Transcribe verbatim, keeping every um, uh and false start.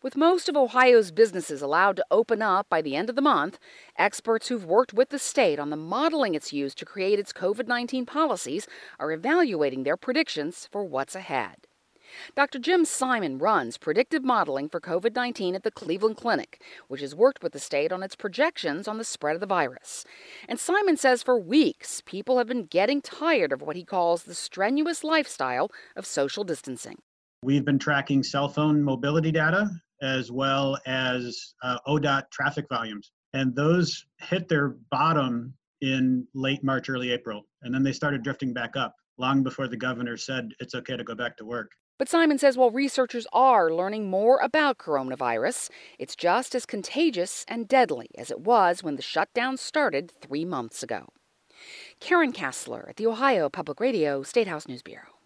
With most of Ohio's businesses allowed to open up by the end of the month, experts who've worked with the state on the modeling it's used to create its COVID nineteen policies are evaluating their predictions for what's ahead. Doctor Jim Simon runs predictive modeling for COVID nineteen at the Cleveland Clinic, which has worked with the state on its projections on the spread of the virus. And Simon says for weeks, people have been getting tired of what he calls the strenuous lifestyle of social distancing. We've been tracking cell phone mobility data as well as uh, O D O T traffic volumes. And those hit their bottom in late March, early April. And then they started drifting back up long before the governor said it's okay to go back to work. But Simon says while researchers are learning more about coronavirus, it's just as contagious and deadly as it was when the shutdown started three months ago. Karen Kassler at the Ohio Public Radio State House News Bureau.